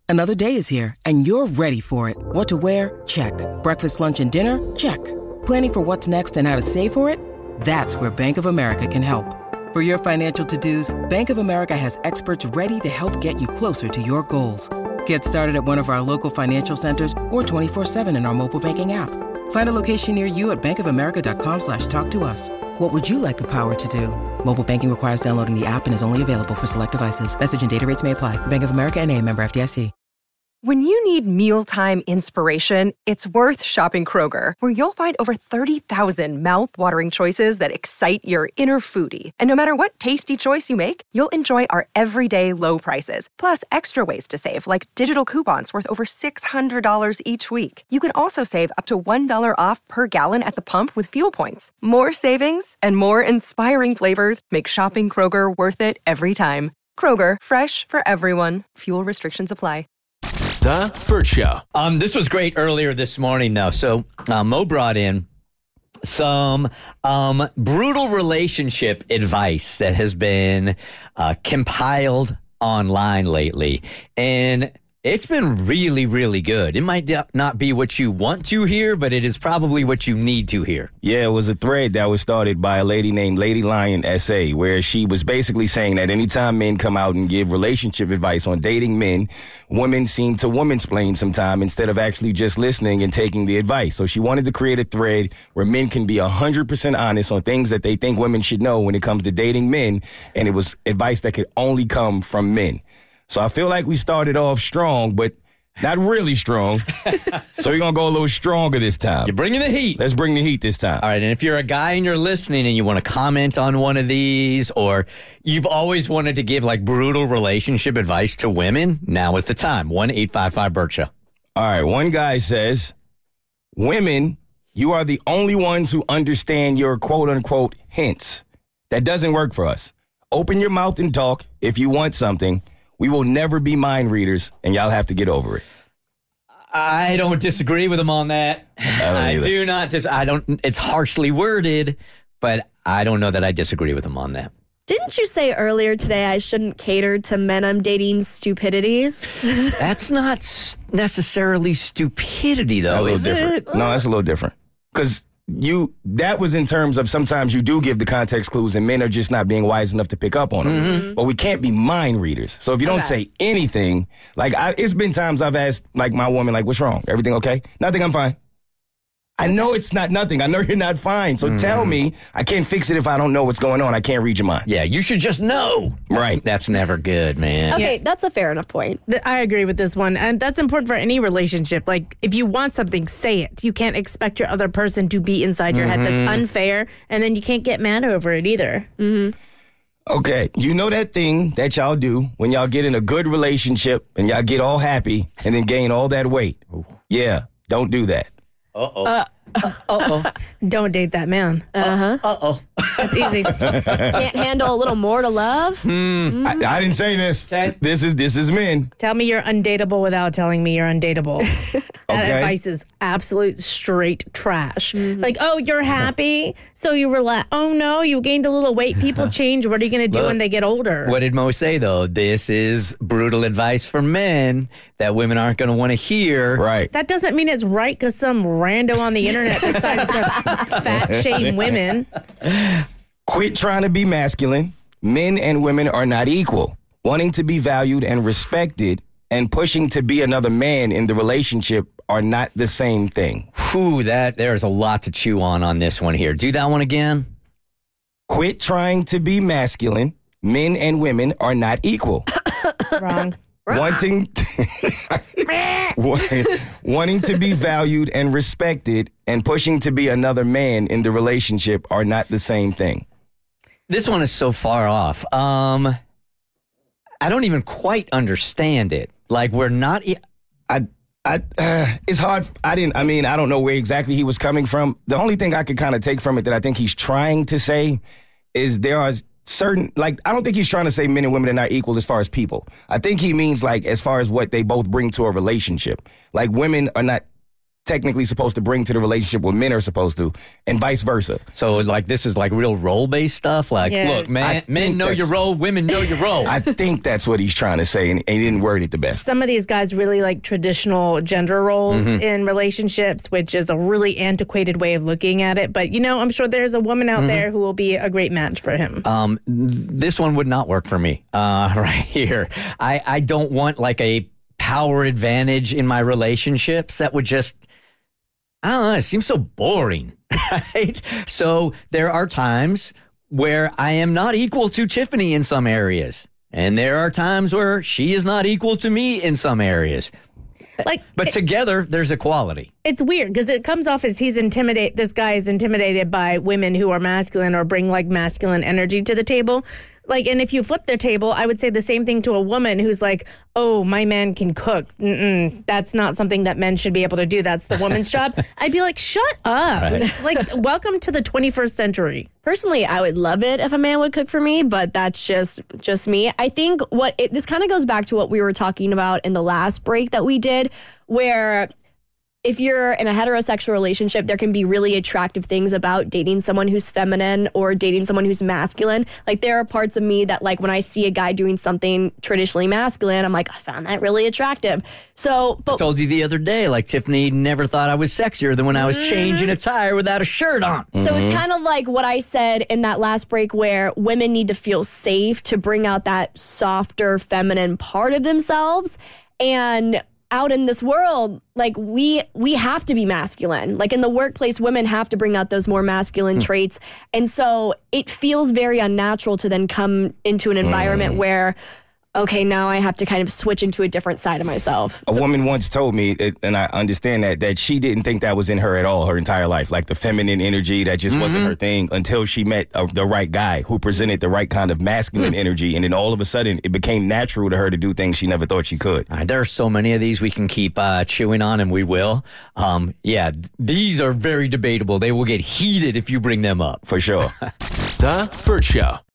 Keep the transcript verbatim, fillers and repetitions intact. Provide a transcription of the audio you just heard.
Another day is here, and you're ready for it. What to wear? Check. Breakfast, lunch, and dinner? Check. Planning for what's next and how to save for it? That's where Bank of America can help. For your financial to-dos, Bank of America has experts ready to help get you closer to your goals. Get started at one of our local financial centers or twenty-four seven in our mobile banking app. Find a location near you at bankofamerica.com slash talk to us. What would you like the power to do? Mobile banking requires downloading the app and is only available for select devices. Message and data rates may apply. Bank of America N A, member F D I C. When you need mealtime inspiration, it's worth shopping Kroger, where you'll find over thirty thousand mouth-watering choices that excite your inner foodie. And no matter what tasty choice you make, you'll enjoy our everyday low prices, plus extra ways to save, like digital coupons worth over six hundred dollars each week. You can also save up to one dollar off per gallon at the pump with fuel points. More savings and more inspiring flavors make shopping Kroger worth it every time. Kroger, fresh for everyone. Fuel restrictions apply. The Burt Show. Um, this was great earlier this morning, though. So uh, Mo brought in some um, brutal relationship advice that has been uh, compiled online lately. And it's been really, really good. It might not be what you want to hear, but it is probably what you need to hear. Yeah, it was a thread that was started by a lady named Lady Lion S A, where she was basically saying that anytime men come out and give relationship advice on dating men, women seem to womansplain sometime instead of actually just listening and taking the advice. So she wanted to create a thread where men can be one hundred percent honest on things that they think women should know when it comes to dating men, and it was advice that could only come from men. So I feel like we started off strong, but not really strong. So we're going to go a little stronger this time. You're bringing the heat. Let's bring the heat this time. All right, and if you're a guy and you're listening and you want to comment on one of these, or you've always wanted to give like brutal relationship advice to women, now is the time. one eight five five Burt Show. All right, one guy says, women, you are the only ones who understand your quote-unquote hints. That doesn't work for us. Open your mouth and talk if you want something. We will never be mind readers, and y'all have to get over it. I don't disagree with him on that. I, I do not. Dis- I don't. It's harshly worded, but I don't know that I disagree with him on that. Didn't you say earlier today I shouldn't cater to men I'm dating's stupidity? That's not necessarily stupidity, though, is different. it? No, that's a little different. Because you that was in terms of sometimes you do give the context clues and men are just not being wise enough to pick up on them. Mm-hmm. But we can't be mind readers. So if you don't okay. say anything, like I, it's been times I've asked like my woman, like, what's wrong? Everything okay? Nothing, I'm fine. I know it's not nothing. I know you're not fine. So mm. tell me. I can't fix it if I don't know what's going on. I can't read your mind. Yeah, you should just know. Right. That's, that's never good, man. Okay, yeah. that's a fair enough point. I agree with this one. And that's important for any relationship. Like, if you want something, say it. You can't expect your other person to be inside your mm-hmm. head. That's unfair. And then you can't get mad over it either. Mm-hmm. Okay, you know that thing that y'all do when y'all get in a good relationship and y'all get all happy and then gain all that weight? Ooh. Yeah, don't do that. Uh-oh. Uh, Uh-oh. Don't date that man. Uh-huh. Uh-oh. That's easy. Can't handle a little more to love? Mm. Mm-hmm. I, I didn't say this. Okay. This is this is men. Tell me you're undateable without telling me you're undateable. That okay. advice is absolute straight trash. Mm-hmm. Like, oh, you're happy, so you relax. Oh, no, you gained a little weight. People change. What are you going to do Look, when they get older? What did Mo say, though? This is brutal advice for men that women aren't going to want to hear. Right. That doesn't mean it's right because some rando on the internet decided to fat shame women. Quit trying to be masculine. Men and women are not equal. Wanting to be valued and respected and pushing to be another man in the relationship are not the same thing. Whew, that, there's a lot to chew on on this one here. Do that one again. Quit trying to be masculine. Men and women are not equal. Wrong. Wanting to, wanting to be valued and respected and pushing to be another man in the relationship are not the same thing. This one is so far off. Um, I don't even quite understand it. Like, we're not... E- I, I, uh, it's hard. I didn't, I mean, I don't know where exactly he was coming from. The only thing I could kind of take from it that I think he's trying to say is there are certain, like, I don't think he's trying to say men and women are not equal as far as people. I think he means, like, as far as what they both bring to a relationship. Like, women are not technically supposed to bring to the relationship what men are supposed to, and vice versa. So, like, this is like real role-based stuff? Like, Yeah. look, man, I men think know your that's- role, women know your role. I think that's what he's trying to say, and, and he didn't word it the best. Some of these guys really like traditional gender roles Mm-hmm. in relationships, which is a really antiquated way of looking at it. But, you know, I'm sure there's a woman out Mm-hmm. there who will be a great match for him. Um, th- this one would not work for me, uh, right here. I, I don't want like a power advantage in my relationships. That would just, I don't know, it seems so boring, right? So there are times where I am not equal to Tiffany in some areas. And there are times where she is not equal to me in some areas. Like, But it- together, there's equality. it's weird because it comes off as he's intimidated. This guy is intimidated by women who are masculine or bring like masculine energy to the table. Like, and if you flip their table, I would say the same thing to a woman who's like, "Oh, my man can cook. Mm-mm, that's not something that men should be able to do. That's the woman's job." I'd be like, "Shut up!" Right. Like, welcome to the twenty-first century. Personally, I would love it if a man would cook for me, but that's just just me. I think what it, this kind of goes back to what we were talking about in the last break that we did, where if you're in a heterosexual relationship, there can be really attractive things about dating someone who's feminine or dating someone who's masculine. Like, there are parts of me that, like, when I see a guy doing something traditionally masculine, I'm like, I found that really attractive. So, I but told you the other day, like Tiffany never thought I was sexier than when I was changing a tire without a shirt on. So it's kind of like what I said in that last break where women need to feel safe to bring out that softer feminine part of themselves. And out in this world, like we we have to be masculine. Like in the workplace, women have to bring out those more masculine traits. And so it feels very unnatural to then come into an environment where, okay, now I have to kind of switch into a different side of myself. A woman once told me, it- and I understand that, that she didn't think that was in her at all her entire life. Like the feminine energy, that just wasn't her thing until she met a, the right guy who presented the right kind of masculine energy. And then all of a sudden, it became natural to her to do things she never thought she could. All right, there are so many of these we can keep uh, chewing on, and we will. Um, yeah, th- these are very debatable. They will get heated if you bring them up. For sure. The Burt Show.